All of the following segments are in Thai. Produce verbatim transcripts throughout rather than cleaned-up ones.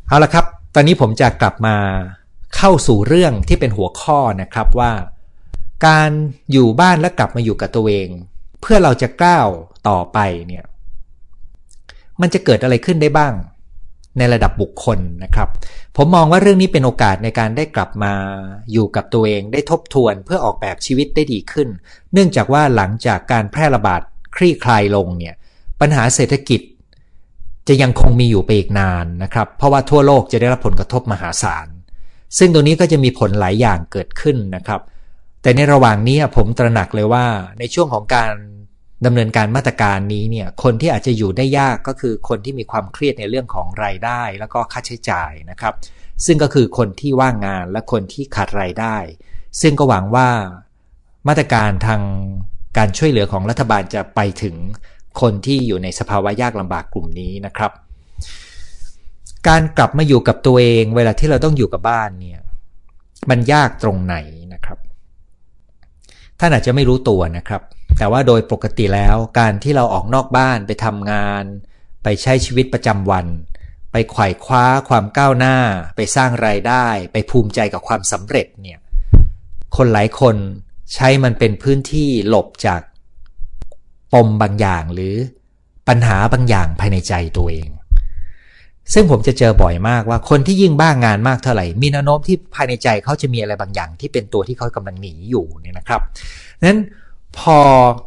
เอาละครับตอนนี้ผมจะกลับมาเข้าสู่เรื่องที่เป็นหัวข้อนะครับว่าการอยู่บ้านและกลับมาอยู่กับตัวเองเพื่อเราจะก้าวต่อไปเนี่ยมันจะเกิดอะไรขึ้นได้บ้างในระดับบุคคลนะครับผมมองว่าเรื่องนี้เป็นโอกาสในการได้กลับมาอยู่กับตัวเองได้ทบทวนเพื่อออกแบบชีวิตได้ดีขึ้นเนื่องจากว่าหลังจากการแพร่ระบาดคลี่คลายลงเนี่ยปัญหาเศรษฐกิจจะยังคงมีอยู่ไปอีกนานนะครับเพราะว่าทั่วโลกจะได้รับผลกระทบมหาศาลซึ่งตรงนี้ก็จะมีผลหลายอย่างเกิดขึ้นนะครับแต่ในระหว่างนี้ผมตระหนักเลยว่าในช่วงของการดำเนินการมาตรการนี้เนี่ยคนที่อาจจะอยู่ได้ยากก็คือคนที่มีความเครียดในเรื่องของรายได้แล้วก็ค่าใช้จ่ายนะครับซึ่งก็คือคนที่ว่างงานและคนที่ขาดรายได้ซึ่งก็หวังว่ามาตรการทางการช่วยเหลือของรัฐบาลจะไปถึงคนที่อยู่ในสภาวะยากลำบากกลุ่มนี้นะครับการกลับมาอยู่กับตัวเองเวลาที่เราต้องอยู่กับบ้านเนี่ยมันยากตรงไหนนะครับท่านอาจจะไม่รู้ตัวนะครับแต่ว่าโดยปกติแล้วการที่เราออกนอกบ้านไปทำงานไปใช้ชีวิตประจำวันไปไขว่คว้าความก้าวหน้าไปสร้างรายได้ไปภูมิใจกับความสำเร็จเนี่ยคนหลายคนใช้มันเป็นพื้นที่หลบจากปมบางอย่างหรือปัญหาบางอย่างภายในใจตัวเองซึ่งผมจะเจอบ่อยมากว่าคนที่ยิ่งบ้างงานมากเท่าไหร่มีแนวโน้มที่ภายในใจเขาจะมีอะไรบางอย่างที่เป็นตัวที่เขากำลังหนีอยู่เนี่ยนะครับนั้นพอ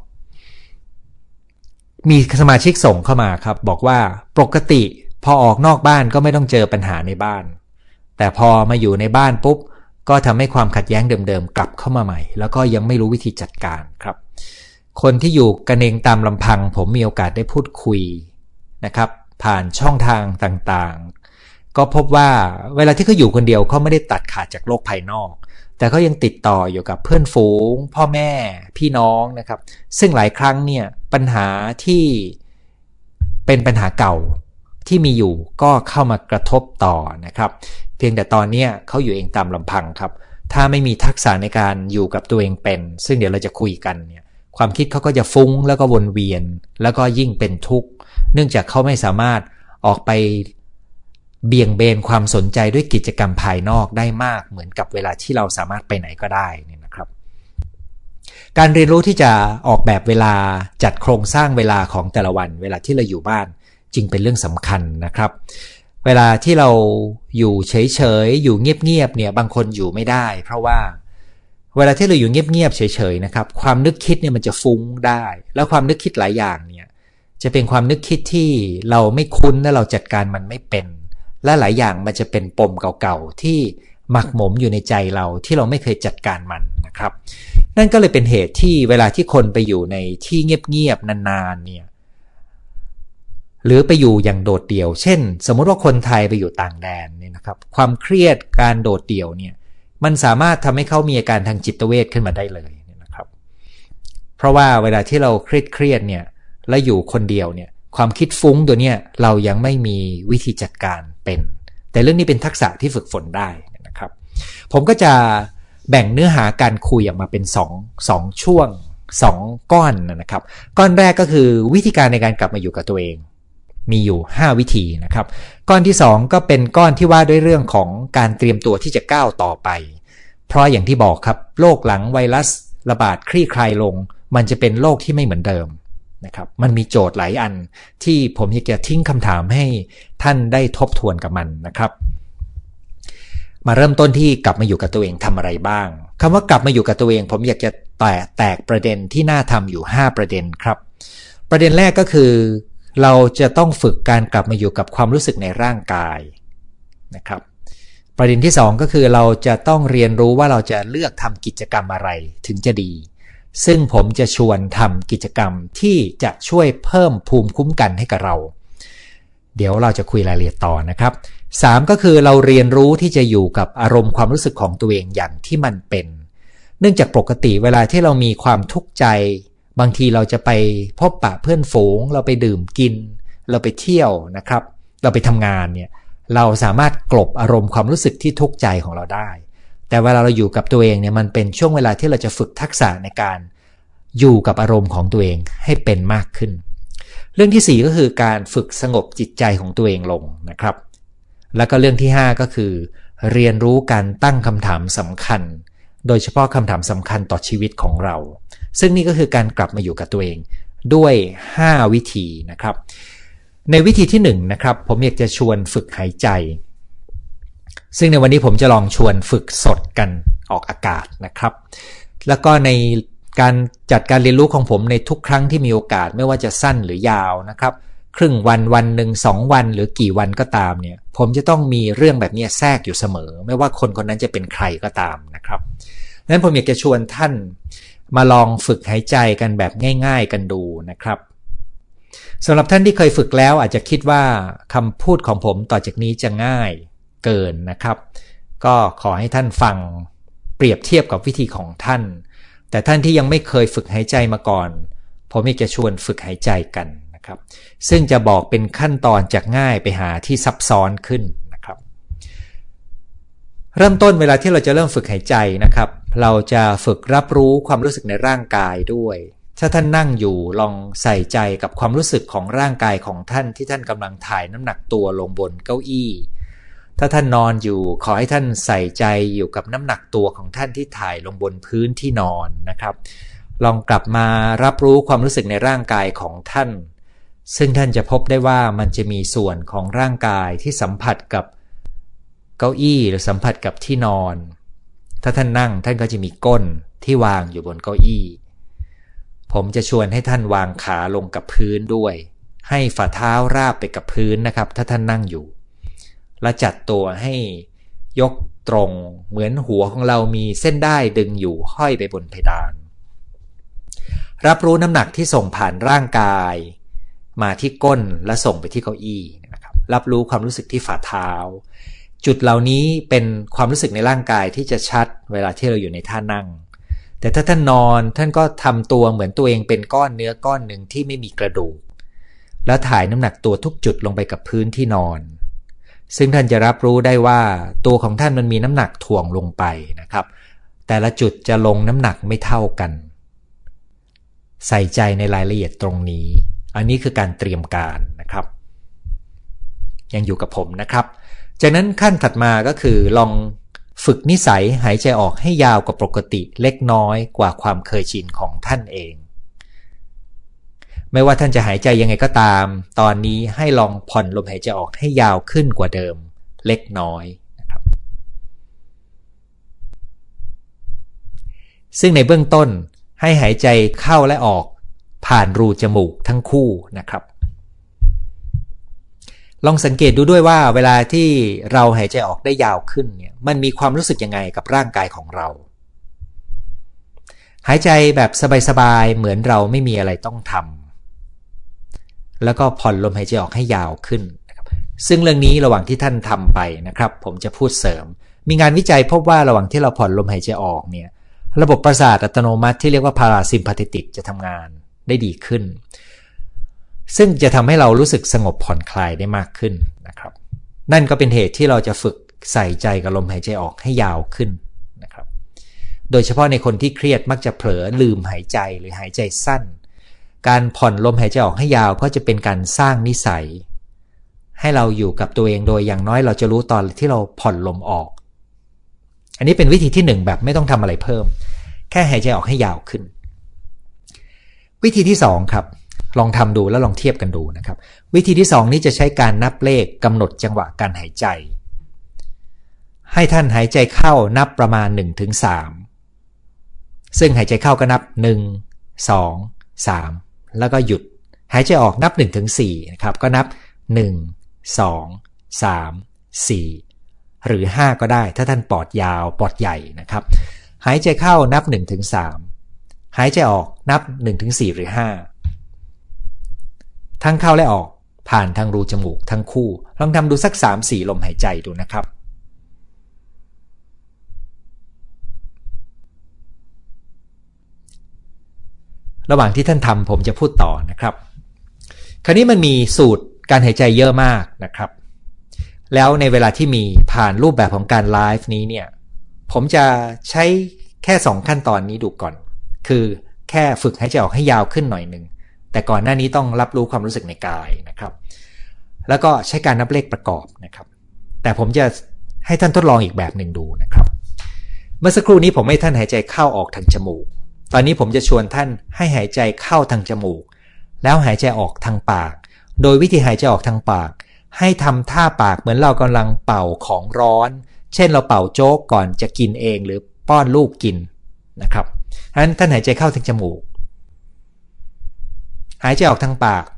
มีสมาชิกส่งเข้ามาครับบอกว่าปกติพอออกนอกบ้านก็ไม่ต้องเจอปัญหาในบ้านแต่พอมาอยู่ในบ้านปุ๊บก็ทำให้ความขัดแย้งเดิมๆกลับเข้ามาใหม่แล้วก็ยังไม่รู้วิธีจัดการครับคนที่อยู่กันเองตามลำพังผมมีโอกาสได้พูดคุยนะครับผ่านช่องทางต่างๆก็พบว่าเวลาที่เขาอยู่คนเดียวเขาไม่ได้ตัดขาดจากโลกภายนอกแต่เขายังติดต่ออยู่กับเพื่อนฝูงพ่อแม่พี่น้องนะครับซึ่งหลายครั้งเนี่ยปัญหาที่เป็นปัญหาเก่าที่มีอยู่ก็เข้ามากระทบต่อนะครับเพียงแต่ตอนนี้เขาอยู่เองตามลำพังครับถ้าไม่มีทักษะในการอยู่กับตัวเองเป็นซึ่งเดี๋ยวเราจะคุยกันเนี่ยความคิดเขาก็จะฟุ้งแล้วก็วนเวียนแล้วก็ยิ่งเป็นทุกข์เนื่องจากเขาไม่สามารถออกไปเบี่ยงเบนความสนใจด้วยกิจกรรมภายนอกได้มากเหมือนกับเวลาที่เราสามารถไปไหนก็ได้นี่นะครับการเรียนรู้ที่จะออกแบบเวลาจัดโครงสร้างเวลาของแต่ละวันเวลาที่เราอยู่บ้านจึงเป็นเรื่องสำคัญนะครับเวลาที่เราอยู่เฉยๆอยู่เงียบๆเนี่ยบางคนอยู่ไม่ได้เพราะว่าเวลาที่เราอยู่เงียบๆเฉยๆนะครับความนึกคิดเนี่ยมันจะฟุ้งได้แล้วความนึกคิดหลายอย่างเนี่ยจะเป็นความนึกคิดที่เราไม่คุ้นและเราจัดการมันไม่เป็นและหลายอย่างมันจะเป็นปมเก่าๆที่หมักหมมอยู่ในใจเราที่เราไม่เคยจัดการมันนะครับนั่นก็เลยเป็นเหตุที่เวลาที่คนไปอยู่ในที่เงียบๆนานๆเนี่ยหรือไปอยู่อย่างโดดเดี่ยวเช่นสมมติว่าคนไทยไปอยู่ต่างแดนเนี่ยนะครับความเครียดการโดดเดี่ยวเนี่ยมันสามารถทำให้เขามีอาการทางจิตเวชขึ้นมาได้เลยนะครับเพราะว่าเวลาที่เราเครียดๆเนี่ยและอยู่คนเดียวเนี่ยความคิดฟุ้งตัวเนี้ยเรายังไม่มีวิธีจัดการเป็นแต่เรื่องนี้เป็นทักษะที่ฝึกฝนได้นะครับผมก็จะแบ่งเนื้อหาการคุยออกมาเป็นสอง สองช่วงสองก้อนนะครับก้อนแรกก็คือวิธีการในการกลับมาอยู่กับตัวเองมีอยู่ห้าวิธีนะครับก้อนที่สองก็เป็นก้อนที่ว่าด้วยเรื่องของการเตรียมตัวที่จะก้าวต่อไปเพราะอย่างที่บอกครับโลกหลังไวรัสระบาดคลี่คลายลงมันจะเป็นโลกที่ไม่เหมือนเดิมนะครับมันมีโจทย์หลายอันที่ผมอยากจะทิ้งคำถามให้ท่านได้ทบทวนกับมันนะครับมาเริ่มต้นที่กลับมาอยู่กับตัวเองทำอะไรบ้างคำว่ากลับมาอยู่กับตัวเองผมอยากจะแตกแตกประเด็นที่น่าทำอยู่ห้าประเด็นครับประเด็นแรกก็คือเราจะต้องฝึกการกลับมาอยู่กับความรู้สึกในร่างกายนะครับประเด็นที่สองก็คือเราจะต้องเรียนรู้ว่าเราจะเลือกทำกิจกรรมอะไรถึงจะดีซึ่งผมจะชวนทำกิจกรรมที่จะช่วยเพิ่มภูมิคุ้มกันให้กับเราเดี๋ยวเราจะคุยรายละเอียดต่อนะครับสามก็คือเราเรียนรู้ที่จะอยู่กับอารมณ์ความรู้สึกของตัวเองอย่างที่มันเป็นเนื่องจากปกติเวลาที่เรามีความทุกข์ใจบางทีเราจะไปพบปะเพื่อนฝูงเราไปดื่มกินเราไปเที่ยวนะครับเราไปทำงานเนี่ยเราสามารถกลบอารมณ์ความรู้สึกที่ทุกข์ใจของเราได้แต่เวลาเราอยู่กับตัวเองเนี่ยมันเป็นช่วงเวลาที่เราจะฝึกทักษะในการอยู่กับอารมณ์ของตัวเองให้เป็นมากขึ้นเรื่องที่สี่ก็คือการฝึกสงบจิตใจของตัวเองลงนะครับแล้วก็เรื่องที่ห้าก็คือเรียนรู้การตั้งคำถามสำคัญโดยเฉพาะคำถามสำคัญต่อชีวิตของเราซึ่งนี่ก็คือการกลับมาอยู่กับตัวเองด้วยห้าวิธีนะครับในวิธีที่หนึ่งนะครับผมอยากจะชวนฝึกหายใจซึ่งในวันนี้ผมจะลองชวนฝึกสดกันออกอากาศนะครับแล้วก็ในการจัดการเรียนรู้ของผมในทุกครั้งที่มีโอกาสไม่ว่าจะสั้นหรือยาวนะครับครึ่งวันวันหนึ่งสองวันหรือกี่วันก็ตามเนี่ยผมจะต้องมีเรื่องแบบนี้แทรกอยู่เสมอไม่ว่าคนคนนั้นจะเป็นใครก็ตามนะครับดังนั้นผมอยากจะชวนท่านมาลองฝึกหายใจกันแบบง่ายๆกันดูนะครับสำหรับท่านที่เคยฝึกแล้วอาจจะคิดว่าคำพูดของผมต่อจากนี้จะง่ายเกินนะครับก็ขอให้ท่านฟังเปรียบเทียบกับวิธีของท่านแต่ท่านที่ยังไม่เคยฝึกหายใจมาก่อนผมอยากจะชวนฝึกหายใจกันนะครับซึ่งจะบอกเป็นขั้นตอนจากง่ายไปหาที่ซับซ้อนขึ้นนะครับเริ่มต้นเวลาที่เราจะเริ่มฝึกหายใจนะครับเราจะฝึกรับรู้ความรู้สึกในร่างกายด้วยถ้าท่านนั่งอยู่ลองใส่ใจกับความรู้สึกของร่างกายของท่านที่ท่านกำลังถ่ายน้ำหนักตัวลงบนเก้าอี้ถ้าท่านนอนอยู่ขอให้ท่านใส่ใจอยู่กับน้ำหนักตัวของท่านที่ถ่ายลงบนพื้นที่นอนนะครับลองกลับมารับรู้ความรู้สึกในร่างกายของท่านซึ่งท่านจะพบได้ว่ามันจะมีส่วนของร่างกายที่สัมผัสกับเก้าอี้หรือสัมผัสกับที่นอนถ้าท่านนั่งท่านก็จะมีก้นที่วางอยู่บนเก้าอี้ผมจะชวนให้ท่านวางขาลงกับพื้นด้วยให้ฝ่าเท้าราบไปกับพื้นนะครับถ้าท่านนั่งอยู่และจัดตัวให้ยกตรงเหมือนหัวของเรามีเส้นด้ายดึงอยู่ห้อยไปบนเพดานรับรู้น้ำหนักที่ส่งผ่านร่างกายมาที่ก้นและส่งไปที่เก้าอี้นะครับรับรู้ความรู้สึกที่ฝ่าเท้าจุดเหล่านี้เป็นความรู้สึกในร่างกายที่จะชัดเวลาที่เราอยู่ในท่านั่งแต่ถ้าท่านนอนท่านก็ทำตัวเหมือนตัวเองเป็นก้อนเนื้อก้อนหนึ่งที่ไม่มีกระดูกแล้วถ่ายน้ำหนักตัวทุกจุดลงไปกับพื้นที่นอนซึ่งท่านจะรับรู้ได้ว่าตัวของท่านมันมีน้ำหนักถ่วงลงไปนะครับแต่ละจุดจะลงน้ำหนักไม่เท่ากันใส่ใจในรายละเอียดตรงนี้อันนี้คือการเตรียมการนะครับยังอยู่กับผมนะครับจากนั้นขั้นถัดมาก็คือลองฝึกนิสัยหายใจออกให้ยาวกว่าปกติเล็กน้อยกว่าความเคยชินของท่านเองไม่ว่าท่านจะหายใจยังไงก็ตามตอนนี้ให้ลองผ่อนลมหายใจออกให้ยาวขึ้นกว่าเดิมเล็กน้อยนะครับซึ่งในเบื้องต้นให้หายใจเข้าและออกผ่านรูจมูกทั้งคู่นะครับลองสังเกตดูด้วยว่าเวลาที่เราหายใจออกได้ยาวขึ้นเนี่ยมันมีความรู้สึกยังไงกับร่างกายของเราหายใจแบบสบายๆเหมือนเราไม่มีอะไรต้องทำแล้วก็ผ่อนลมหายใจออกให้ยาวขึ้นนะครับซึ่งเรื่องนี้ระหว่างที่ท่านทำไปนะครับผมจะพูดเสริมมีงานวิจัยพบว่าระหว่างที่เราผ่อนลมหายใจออกเนี่ยระบบประสาทอัตโนมัติที่เรียกว่าพาราซิมพาเทติกจะทำงานได้ดีขึ้นซึ่งจะทำให้เรารู้สึกสงบผ่อนคลายได้มากขึ้นนะครับนั่นก็เป็นเหตุที่เราจะฝึกใส่ใจกับลมหายใจออกให้ยาวขึ้นนะครับโดยเฉพาะในคนที่เครียดมักจะเผลอลืมหายใจหรือหายใจสั้นการผ่อนลมหายใจออกให้ยาวก็จะเป็นการสร้างนิสัยให้เราอยู่กับตัวเองโดยอย่างน้อยเราจะรู้ตอนที่เราผ่อนลมออกอันนี้เป็นวิธีที่หนึ่งแบบไม่ต้องทำอะไรเพิ่มแค่หายใจออกให้ยาวขึ้นวิธีที่สองครับลองทำดูแล้วลองเทียบกันดูนะครับวิธีที่สองนี้จะใช้การนับเลขกำหนดจังหวะการหายใจให้ท่านหายใจเข้านับประมาณ หนึ่งถึงสาม ซึ่งหายใจเข้าก็นับหนึ่ง สอง สามแล้วก็หยุดหายใจออกนับ หนึ่งถึงสี่ นะครับก็นับหนึ่ง สอง สาม สี่หรือห้าก็ได้ถ้าท่านปอดยาวปอดใหญ่นะครับหายใจเข้านับ หนึ่งถึงสาม หายใจออกนับ หนึ่งถึงสี่ หรือห้าทั้งเข้าและออกผ่านทางรูจมูกทั้งคู่ลองทำดูสัก สามสี่ ลมหายใจดูนะครับระหว่างที่ท่านทำผมจะพูดต่อนะครับคราวนี้มันมีสูตรการหายใจเยอะมากนะครับแล้วในเวลาที่มีผ่านรูปแบบของการไลฟ์นี้เนี่ยผมจะใช้แค่สองขั้นตอนนี้ดูก่อนคือแค่ฝึกหายใจออกให้ยาวขึ้นหน่อยนึงแต่ก่อนหน้านี้ต้องรับรู้ความรู้สึกในกายนะครับแล้วก็ใช้การนับเลขประกอบนะครับแต่ผมจะให้ท่านทดลองอีกแบบหนึ่งดูนะครับเมื่อสักครู่นี้ผมให้ท่านหายใจเข้าออกทางจมูกตอนนี้ผมจะชวนท่านให้หายใจเข้าทางจมูกแล้วหายใจออกทางปากโดยวิธีหายใจออกทางปากให้ทำท่าปากเหมือนเรากำลังเป่าของร้อนเช่นเราเป่าโจ๊กก่อนจะกินเองหรือป้อนลูกกินนะครับฉะนั้นท่านหายใจเข้าทางจมูกหายใจออกทางปาก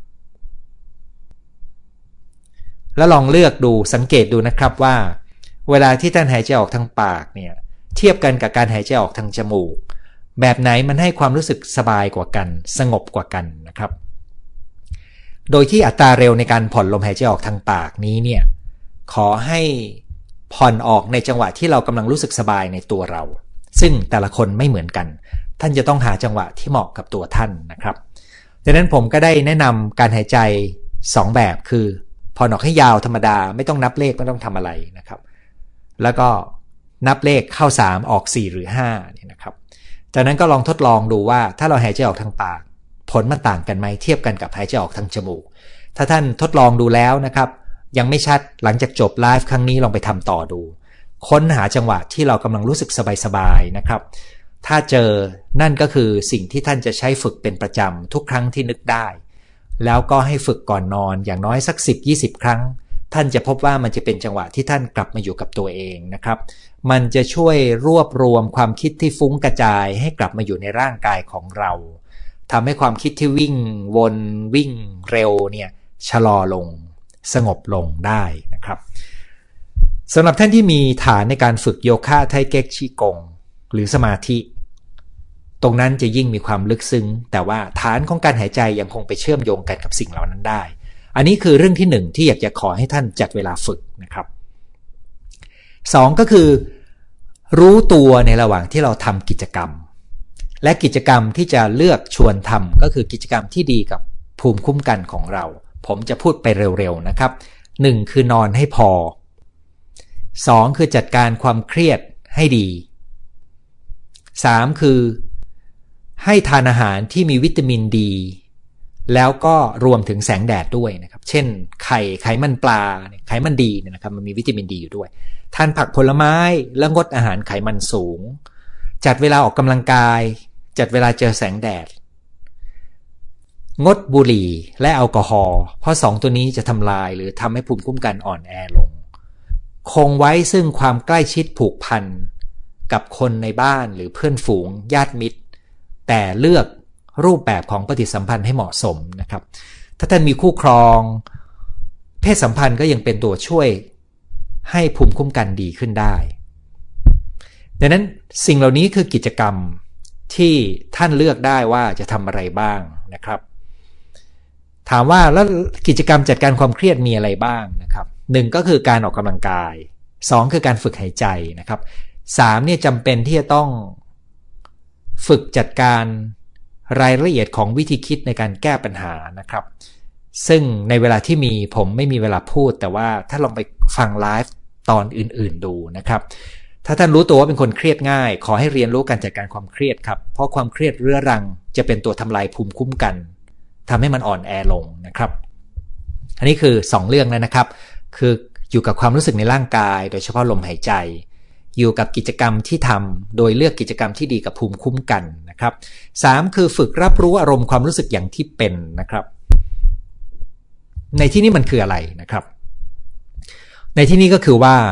แล้วลองเลือกดูสังเกตดูนะครับว่าเวลาที่ท่านหายใจออกทางปากเนี่ยเทียบกันกับการหายใจออกทางจมูกแบบไหนมันให้ความรู้สึกสบายกว่ากันสงบกว่ากันนะครับโดยที่อัตราเร็วในการผ่อนลมหายใจออกทางปากนี้เนี่ยขอให้ผ่อนออกในจังหวะที่เรากำลังรู้สึกสบายในตัวเราซึ่งแต่ละคนไม่เหมือนกันท่านจะต้องหาจังหวะที่เหมาะกับตัวท่านนะครับดังนั้นผมก็ได้แนะนำการหายใจสองแบบคือผ่อนออกให้ยาวธรรมดาไม่ต้องนับเลขไม่ต้องทำอะไรนะครับแล้วก็นับเลขเข้าสามออกสี่หรือห้าเนี่ยนะครับจากนั้นก็ลองทดลองดูว่าถ้าเราหายใจออกทางปากผลมันต่างกันไหมเทียบกันกับหายใจออกทางจมูกถ้าท่านทดลองดูแล้วนะครับยังไม่ชัดหลังจากจบไลฟ์ครั้งนี้ลองไปทำต่อดูค้นหาจังหวะที่เรากำลังรู้สึกสบายๆนะครับถ้าเจอนั่นก็คือสิ่งที่ท่านจะใช้ฝึกเป็นประจำทุกครั้งที่นึกได้แล้วก็ให้ฝึกก่อนนอนอย่างน้อยสัก สิบถึงยี่สิบ ครั้งท่านจะพบว่ามันจะเป็นจังหวะที่ท่านกลับมาอยู่กับตัวเองนะครับมันจะช่วยรวบรวมความคิดที่ฟุ้งกระจายให้กลับมาอยู่ในร่างกายของเราทำให้ความคิดที่วิ่งวนวิ่งเร็วเนี่ยชะลอลงสงบลงได้นะครับสำหรับท่านที่มีฐานในการฝึกโยคะไทเก๊กชีกงหรือสมาธิตรงนั้นจะยิ่งมีความลึกซึ้งแต่ว่าฐานของการหายใจยังคงไปเชื่อมโยงกันกับสิ่งเหล่านั้นได้อันนี้คือเรื่องที่หนึ่งที่อยากจะขอให้ท่านจัดเวลาฝึกนะครับสองก็คือรู้ตัวในระหว่างที่เราทำกิจกรรมและกิจกรรมที่จะเลือกชวนทำก็คือกิจกรรมที่ดีกับภูมิคุ้มกันของเราผมจะพูดไปเร็วๆนะครับหนึ่งคือนอนให้พอสองคือจัดการความเครียดให้ดีสามคือให้ทานอาหารที่มีวิตามินดีแล้วก็รวมถึงแสงแดดด้วยนะครับเช่นไข่ไขมันปลาไขมันดีเนี่ยนะครับมันมีวิตามินดีอยู่ด้วยทานผักผลไม้แล้วงดอาหารไขมันสูงจัดเวลาออกกำลังกายจัดเวลาเจอแสงแดดงดบุหรี่และแอลกอฮอล์เพราะสองตัวนี้จะทำลายหรือทำให้ภูมิคุ้มกันอ่อนแอลงคงไว้ซึ่งความใกล้ชิดผูกพันกับคนในบ้านหรือเพื่อนฝูงญาติมิตรแต่เลือกรูปแบบของปฏิสัมพันธ์ให้เหมาะสมนะครับถ้าท่านมีคู่ครองเพศสัมพันธ์ก็ยังเป็นตัวช่วยให้ภูมิคุ้มกันดีขึ้นได้ดังนั้นสิ่งเหล่านี้คือกิจกรรมที่ท่านเลือกได้ว่าจะทำอะไรบ้างนะครับถามว่าแล้วกิจกรรมจัดการความเครียดมีอะไรบ้างนะครับหนึ่งก็คือการออกกำลังกายสองคือการฝึกหายใจนะครับสามเนี่ยจำเป็นที่จะต้องฝึกจัดการรายละเอียดของวิธีคิดในการแก้ปัญหานะครับซึ่งในเวลาที่มีผมไม่มีเวลาพูดแต่ว่าถ้าลองไปฟังไลฟ์ตอนอื่นๆดูนะครับถ้าท่านรู้ตัวว่าเป็นคนเครียดง่ายขอให้เรียนรู้การจัดการความเครียดครับเพราะความเครียดเรื้อรังจะเป็นตัวทำลายภูมิคุ้มกันทำให้มันอ่อนแอลงนะครับอันนี้คือสองเรื่องแล้วนะครับคืออยู่กับความรู้สึกในร่างกายโดยเฉพาะลมหายใจอยู่กับกิจกรรมที่ทำโดยเลือกกิจกรรมที่ดีกับภูมิคุ้มกันนะครับสามคือฝึกรับรู้อารมณ์ความรู้สึกอย่างที่เป็นนะครับในที่นี้มันคืออะไรนะครับในที่นี้ก็คือว่า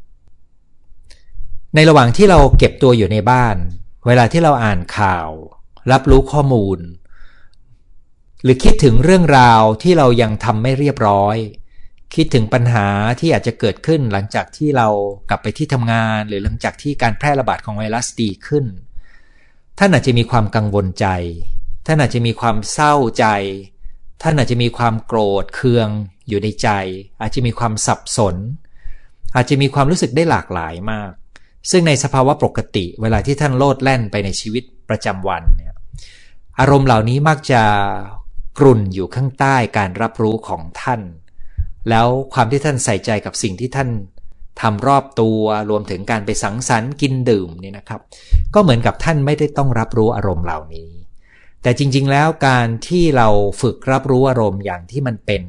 ในระหว่างที่เราเก็บตัวอยู่ในบ้านเวลาที่เราอ่านข่าวรับรู้ข้อมูลหรือคิดถึงเรื่องราวที่เรายังทำไม่เรียบร้อยคิดถึงปัญหาที่อาจจะเกิดขึ้นหลังจากที่เรากลับไปที่ทำงานหรือหลังจากที่การแพร่ระบาดของไวรัสดีขึ้นท่านอาจจะมีความกังวลใจท่านอาจจะมีความเศร้าใจท่านอาจจะมีความโกรธเคืองอยู่ในใจอาจจะมีความสับสนอาจจะมีความรู้สึกได้หลากหลายมากซึ่งในสภาวะปกติเวลาที่ท่านโลดแล่นไปในชีวิตประจำวันเนี่ยอารมณ์เหล่านี้มักจะกรุ่นอยู่ข้างใต้การรับรู้ของท่านแล้วความที่ท่านใส่ใจกับสิ่งที่ท่านทำรอบตัวรวมถึงการไปสังสรรค์กินดื่มนี่นะครับก็เหมือนกับท่านไม่ได้ต้องรับรู้อารมณ์เหล่านี้แต่จริงๆแล้วการที่เราฝึกรับรู้อารมณ์อย่างที่มันเป็น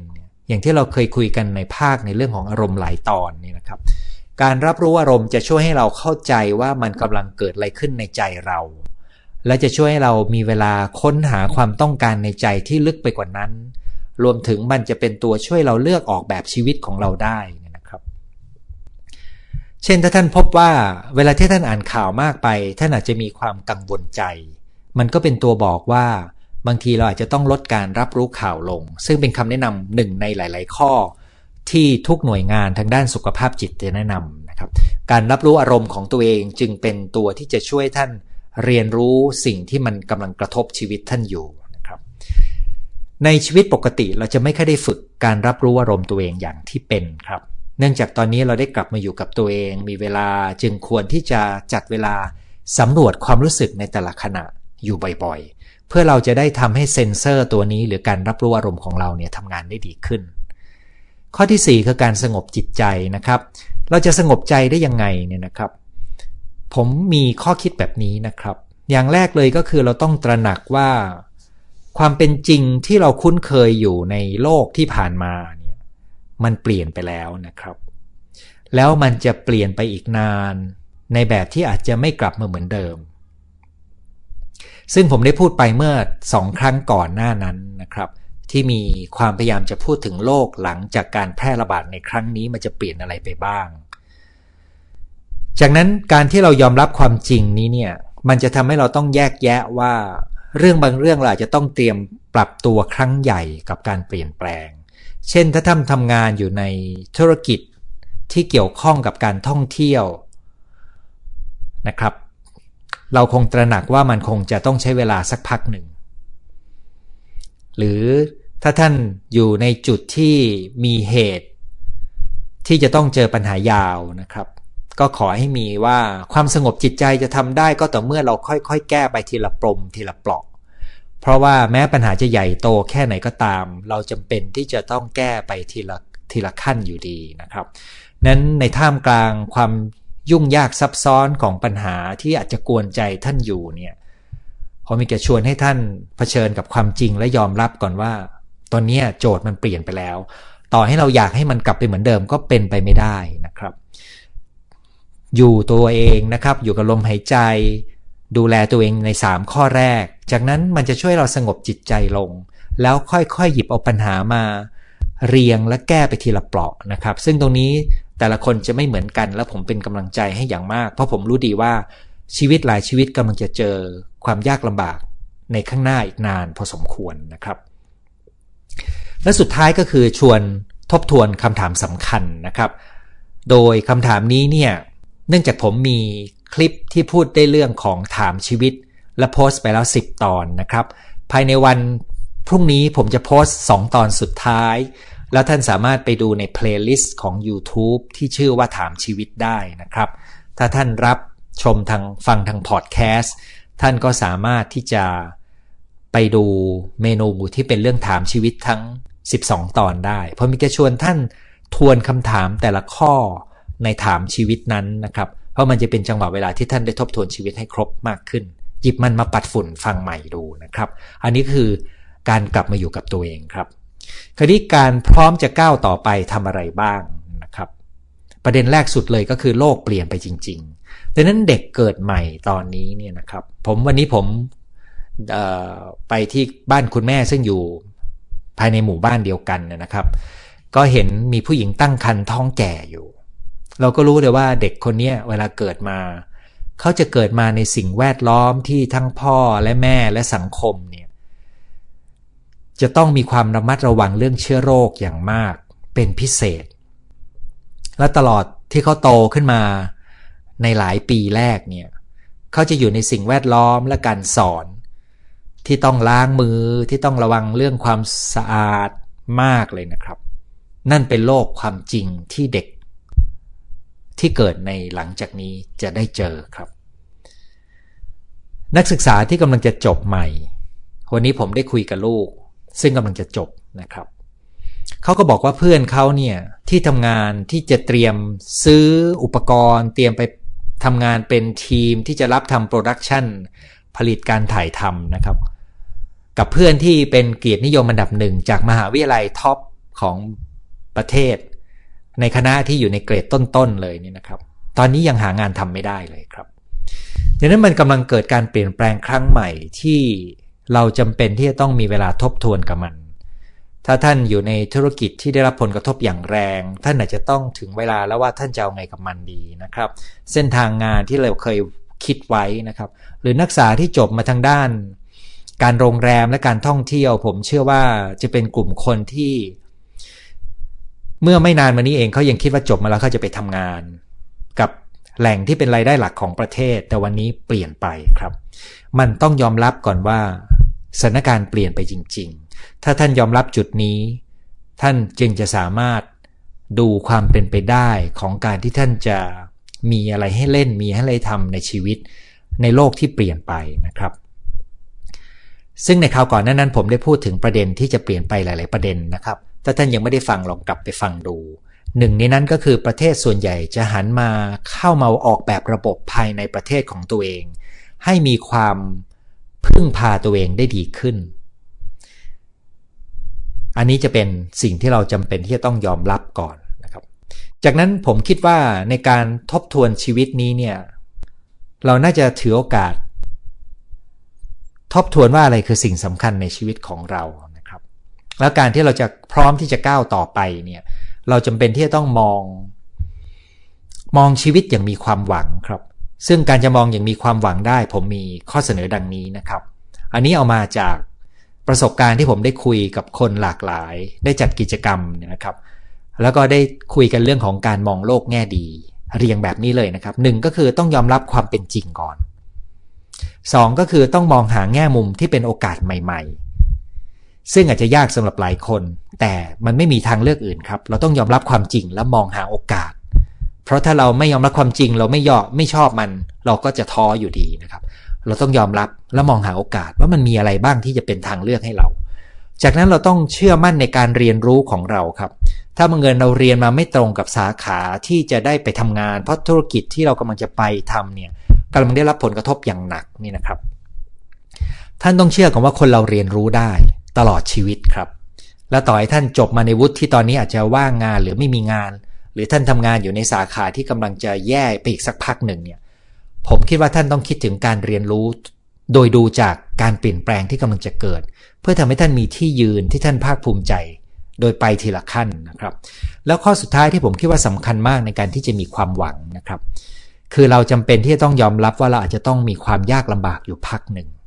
อย่างที่เราเคยคุยกันในภาคในเรื่องของอารมณ์หลายตอนนี่นะครับการรับรู้อารมณ์จะช่วยให้เราเข้าใจว่ามันกำลังเกิดอะไรขึ้นในใจเราและจะช่วยให้เรามีเวลาค้นหาความต้องการในใจที่ลึกไปกว่านั้นรวมถึงมันจะเป็นตัวช่วยเราเลือกออกแบบชีวิตของเราได้นะครับเช่นถ้าท่านพบว่าเวลาที่ท่านอ่านข่าวมากไปท่านอาจจะมีความกังวลใจมันก็เป็นตัวบอกว่าบางทีเราอาจจะต้องลดการรับรู้ข่าวลงซึ่งเป็นคำแนะนำหนึ่งในหลายๆข้อที่ทุกหน่วยงานทางด้านสุขภาพจิตจะแนะนำนะครับการรับรู้อารมณ์ของตัวเองจึงเป็นตัวที่จะช่วยท่านเรียนรู้สิ่งที่มันกำลังกระทบชีวิตท่านอยู่นะครับในชีวิตปกติเราจะไม่ค่อยได้ฝึกการรับรู้อารมณ์ตัวเองอย่างที่เป็นครับเนื่องจากตอนนี้เราได้กลับมาอยู่กับตัวเองมีเวลาจึงควรที่จะจัดเวลาสำรวจความรู้สึกในแต่ละขณะอยู่บ่อยๆเพื่อเราจะได้ทำให้เซ็นเซอร์ตัวนี้หรือการรับรู้อารมณ์ของเราเนี่ยทำงานได้ดีขึ้นข้อที่สี่คือการสงบจิตใจนะครับเราจะสงบใจได้ยังไงเนี่ยนะครับผมมีข้อคิดแบบนี้นะครับอย่างแรกเลยก็คือเราต้องตระหนักว่าความเป็นจริงที่เราคุ้นเคยอยู่ในโลกที่ผ่านมาเนี่ยมันเปลี่ยนไปแล้วนะครับแล้วมันจะเปลี่ยนไปอีกนานในแบบที่อาจจะไม่กลับมาเหมือนเดิมซึ่งผมได้พูดไปเมื่อสองครั้งก่อนหน้านั้นนะครับที่มีความพยายามจะพูดถึงโลกหลังจากการแพร่ระบาดในครั้งนี้มันจะเปลี่ยนอะไรไปบ้างจากนั้นการที่เรายอมรับความจริงนี้เนี่ยมันจะทำให้เราต้องแยกแยะว่าเรื่องบางเรื่องเราจะต้องเตรียมปรับตัวครั้งใหญ่กับการเปลี่ยนแปลงเช่นถ้าท่านทำงานอยู่ในธุรกิจที่เกี่ยวข้องกับการท่องเที่ยวนะครับเราคงตระหนักว่ามันคงจะต้องใช้เวลาสักพักหนึ่งหรือถ้าท่านอยู่ในจุดที่มีเหตุที่จะต้องเจอปัญหายาวนะครับก็ขอให้มีว่าความสงบจิตใจจะทำได้ก็ต่อเมื่อเราค่อยๆแก้ไปทีละปมทีละปลอกเพราะว่าแม้ปัญหาจะใหญ่โตแค่ไหนก็ตามเราจำเป็นที่จะต้องแก้ไปทีละทีละขั้นอยู่ดีนะครับนั้นในท่ามกลางความยุ่งยากซับซ้อนของปัญหาที่อาจจะกวนใจท่านอยู่เนี่ยผมมีจะชวนให้ท่านเผชิญกับความจริงและยอมรับก่อนว่าตอนนี้โจทย์มันเปลี่ยนไปแล้วต่อให้เราอยากให้มันกลับไปเหมือนเดิมก็เป็นไปไม่ได้นะครับอยู่ตัวเองนะครับอยู่กับลมหายใจดูแลตัวเองในสามข้อแรกจากนั้นมันจะช่วยเราสงบจิตใจลงแล้วค่อยๆหยิบเอาปัญหามาเรียงและแก้ไปทีละเปราะนะครับซึ่งตรงนี้แต่ละคนจะไม่เหมือนกันและผมเป็นกำลังใจให้อย่างมากเพราะผมรู้ดีว่าชีวิตหลายชีวิตกำลังจะเจอความยากลำบากในข้างหน้าอีกนานพอสมควรนะครับและสุดท้ายก็คือชวนทบทวนคำถามสำคัญนะครับโดยคำถามนี้เนี่ยเนื่องจากผมมีคลิปที่พูดได้เรื่องของถามชีวิตและโพสต์ไปแล้วสิบตอนนะครับภายในวันพรุ่งนี้ผมจะโพสต์สองตอนสุดท้ายแล้วท่านสามารถไปดูในเพลย์ลิสต์ของ YouTube ที่ชื่อว่าถามชีวิตได้นะครับถ้าท่านรับชมทางฟังทางพอดแคสต์ท่านก็สามารถที่จะไปดูเมนูที่เป็นเรื่องถามชีวิตทั้งสิบสองตอนได้ผมจะชวนท่านทวนคำถามแต่ละข้อในถามชีวิตนั้นนะครับเพราะมันจะเป็นจังหวะเวลาที่ท่านได้ทบทวนชีวิตให้ครบมากขึ้นหยิบมันมาปัดฝุ่นฟังใหม่ดูนะครับอันนี้คือการกลับมาอยู่กับตัวเองครับคราวนี้การพร้อมจะก้าวต่อไปทำอะไรบ้างนะครับประเด็นแรกสุดเลยก็คือโลกเปลี่ยนไปจริงๆดังนั้นเด็กเกิดใหม่ตอนนี้เนี่ยนะครับผมวันนี้ผมไปที่บ้านคุณแม่ซึ่งอยู่ภายในหมู่บ้านเดียวกันนะครับก็เห็นมีผู้หญิงตั้งครรภ์ท้องแก่อยู่เราก็รู้เลยว่าเด็กคนนี้เวลาเกิดมาเขาจะเกิดมาในสิ่งแวดล้อมที่ทั้งพ่อและแม่และสังคมเนี่ยจะต้องมีความระมัดระวังเรื่องเชื้อโรคอย่างมากเป็นพิเศษและตลอดที่เขาโตขึ้นมาในหลายปีแรกเนี่ยเขาจะอยู่ในสิ่งแวดล้อมและการสอนที่ต้องล้างมือที่ต้องระวังเรื่องความสะอาดมากเลยนะครับนั่นเป็นโลกความจริงที่เด็กที่เกิดในหลังจากนี้จะได้เจอครับนักศึกษาที่กำลังจะจบใหม่วันนี้ผมได้คุยกับลูกซึ่งกำลังจะจบนะครับเขาก็บอกว่าเพื่อนเขาเนี่ยที่ทำงานที่จะเตรียมซื้ออุปกรณ์เตรียมไปทำงานเป็นทีมที่จะรับทำโปรดักชันผลิตการถ่ายทำนะครับกับเพื่อนที่เป็นเกียรตินิยมอันดับหนึ่งจากมหาวิทยาลัยท็อปของประเทศในคณะที่อยู่ในเกรดต้นๆเลยนี่นะครับตอนนี้ยังหางานทำไม่ได้เลยครับดังนั้นมันกำลังเกิดการเปลี่ยนแปลงครั้งใหม่ที่เราจำเป็นที่จะต้องมีเวลาทบทวนกับมันถ้าท่านอยู่ในธุรกิจที่ได้รับผลกระทบอย่างแรงท่านอาจจะต้องถึงเวลาแล้วว่าท่านจะเอาไงกับมันดีนะครับเส้นทางงานที่เราเคยคิดไว้นะครับหรือนักศึกษาที่จบมาทางด้านการโรงแรมและการท่องเที่ยวผมเชื่อว่าจะเป็นกลุ่มคนที่เมื่อไม่นานมานี้เองเขายังคิดว่าจบมาแล้วเขาจะไปทำงานกับแหล่งที่เป็นรายได้หลักของประเทศแต่วันนี้เปลี่ยนไปครับมันต้องยอมรับก่อนว่าสถานการณ์เปลี่ยนไปจริงๆถ้าท่านยอมรับจุดนี้ท่านจึงจะสามารถดูความเป็นไปได้ของการที่ท่านจะมีอะไรให้เล่นมีอะไรทำในชีวิตในโลกที่เปลี่ยนไปนะครับซึ่งในคราวก่อนนั้นผมได้พูดถึงประเด็นที่จะเปลี่ยนไปหลายๆประเด็นนะครับถ้าท่านยังไม่ได้ฟังลองกลับไปฟังดูหนึ่งในนั้นก็คือประเทศส่วนใหญ่จะหันมาเข้ามาออกแบบระบบภายในประเทศของตัวเองให้มีความพึ่งพาตัวเองได้ดีขึ้นอันนี้จะเป็นสิ่งที่เราจำเป็นที่จะต้องยอมรับก่อนนะครับจากนั้นผมคิดว่าในการทบทวนชีวิตนี้เนี่ยเราน่าจะถือโอกาสทบทวนว่าอะไรคือสิ่งสำคัญในชีวิตของเรานะครับแล้วการที่เราจะพร้อมที่จะก้าวต่อไปเนี่ยเราจำเป็นที่จะต้องมองมองชีวิตอย่างมีความหวังครับซึ่งการจะมองอย่างมีความหวังได้ผมมีข้อเสนอดังนี้นะครับอันนี้เอามาจากประสบการณ์ที่ผมได้คุยกับคนหลากหลายได้จัดกิจกรรมนะครับแล้วก็ได้คุยกันเรื่องของการมองโลกแง่ดีเรียงแบบนี้เลยนะครับหนึ่งก็คือต้องยอมรับความเป็นจริงก่อนสองก็คือต้องมองหาแง่มุมที่เป็นโอกาสใหม่ๆซึ่งอาจจะยากสำหรับหลายคนแต่มันไม่มีทางเลือกอื่นครับเราต้องยอมรับความจริงและมองหาโอกาสเพราะถ้าเราไม่ยอมรับความจริงเราไม่ยอมไม่ชอบมันเราก็จะท้ออยู่ดีนะครับเราต้องยอมรับและมองหาโอกาสว่ามันมีอะไรบ้างที่จะเป็นทางเลือกให้เราจากนั้นเราต้องเชื่อมั่นในการเรียนรู้ของเราครับถ้าบังเอิญเราเรียนมาไม่ตรงกับสาขาที่จะได้ไปทำงานเพราะธุรกิจที่เรากำลังจะไปทำเนี่ยกำลังได้รับผลกระทบอย่างหนักนี่นะครับท่านต้องเชื่อกันว่าคนเราเรียนรู้ได้ตลอดชีวิตครับและต่อให้ท่านจบมาในวุฒิที่ตอนนี้อาจจะว่างงานหรือไม่มีงานหรือท่านทำงานอยู่ในสาขาที่กำลังจะแย่ไปอีกสักพักหนึ่งเนี่ยผมคิดว่าท่านต้องคิดถึงการเรียนรู้โดยดูจากการเปลี่ยนแปลงที่กำลังจะเกิดเพื่อทำให้ท่านมีที่ยืนที่ท่านภาคภูมิใจโดยไปทีละขั้นนะครับแล้วข้อสุดท้ายที่ผมคิดว่าสำคัญมากในการที่จะมีความหวังนะครับคือเราจำเป็นที่จะต้องยอมรับว่าเราอาจจะต้องมีความยากลำบากอยู่พักหนึ่ง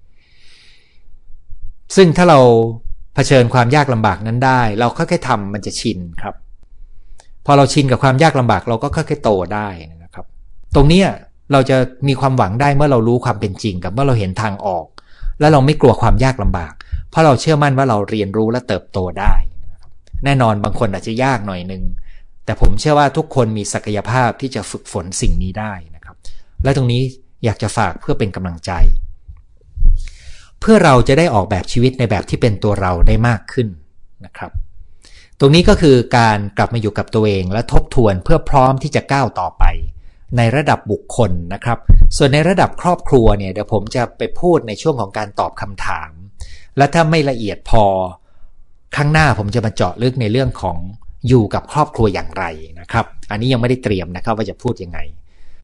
ซึ่งถ้าเราเผชิญความยากลำบากนั้นได้เราค่อยๆทำมันจะชินครับพอเราชินกับความยากลำบากเราก็ค่อยๆโตได้นะครับตรงนี้เราจะมีความหวังได้เมื่อเรารู้ความเป็นจริงกับเมื่อเราเห็นทางออกและเราไม่กลัวความยากลำบากเพราะเราเชื่อมั่นว่าเราเรียนรู้และเติบโตได้แน่นอนบางคนอาจจะยากหน่อยนึงแต่ผมเชื่อว่าทุกคนมีศักยภาพที่จะฝึกฝนสิ่งนี้ได้นะครับและตรงนี้อยากจะฝากเพื่อเป็นกำลังใจเพื่อเราจะได้ออกแบบชีวิตในแบบที่เป็นตัวเราได้มากขึ้นนะครับตรงนี้ก็คือการกลับมาอยู่กับตัวเองและทบทวนเพื่อพร้อมที่จะก้าวต่อไปในระดับบุคคลนะครับส่วนในระดับครอบครัวเนี่ยเดี๋ยวผมจะไปพูดในช่วงของการตอบคำถามและถ้าไม่ละเอียดพอครั้งหน้าผมจะมาเจาะลึกในเรื่องของอยู่กับครอบครัวอย่างไรนะครับอันนี้ยังไม่ได้เตรียมนะครับว่าจะพูดยังไง